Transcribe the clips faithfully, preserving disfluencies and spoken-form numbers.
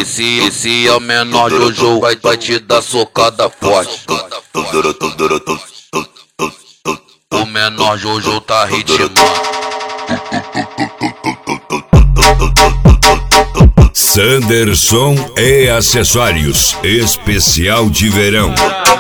Esse, esse é o menor Jojo, vai, vai te dar socada forte. O menor Jojo tá ritmando. Sanderson e acessórios, especial de verão.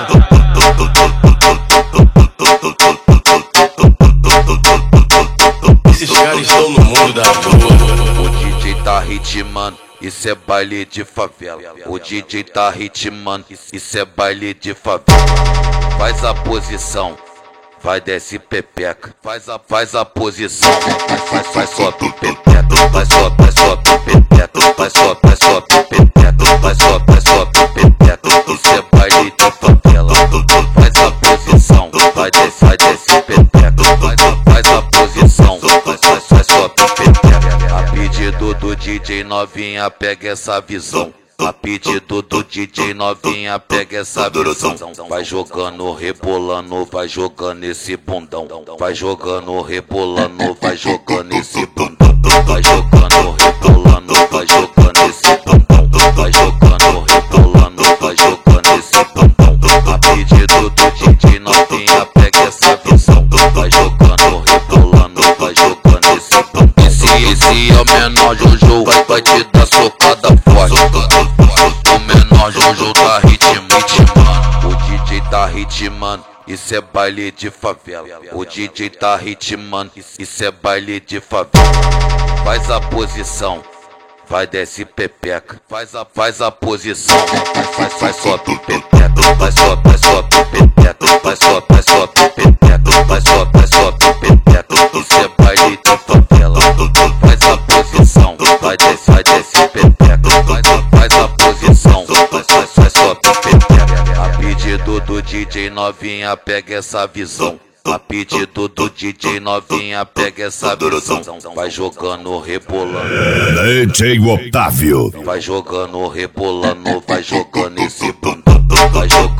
Esses caras estão no mundo da rua. O D J tá ritmando, isso é baile de favela. O D J tá ritmando, isso é baile de favela. Faz a posição, vai desce pepeca. Faz a, faz a posição, faz, faz, faz sobe pepeca. Vai sobe, vai sobe pepeca. Vai sobe, vai sobe pepeca. Vai sobe, vai sobe pepeca. Isso é baile de favela. Faz a posição, vai desce, vai desce pepeca. Faz a, faz a posição, faz, faz, faz sobe pepeca. A pedido do D J novinha, pega essa visão. A pedido do D J novinha, pega essa visão. Vai jogando, rebolando, vai jogando esse bundão. Vai jogando, rebolando, vai jogando esse bundão. Vai jogando, rebolando, vai jogando esse bundão. Vai jogando, rebolando, vai jogando esse bundão. A pedido do D J novinha, pega essa visão. Vai jogando, rebolando, vai jogando esse bundão. Esse, esse é o menor Jojo, vai, vai te dar socada forte. O menor Jojo tá ritmando, o D J tá ritmando, isso é baile de favela. O D J tá ritmando, isso é baile de favela. Faz a posição, vai desce pepeca. Faz a, faz a posição, faz, faz, faz sobe pepeca. Vai sobe, vai sobe pepeca. Vai sobe, vai sobe pepeca. Vai sobe, vai sobe pepeca. Isso é baile de favela. Faz a posição, vai desce, vai desce pepeca. Faz a, faz a posição, faz, faz, faz sobe pepeca. A pedido do D J novinha, pega essa visão. A pedido do D J novinha, pega essa visão. Vai jogando, rebolando, D J Otávio. vai jogando, rebolando, vai jogando esse bundão. Vai jogando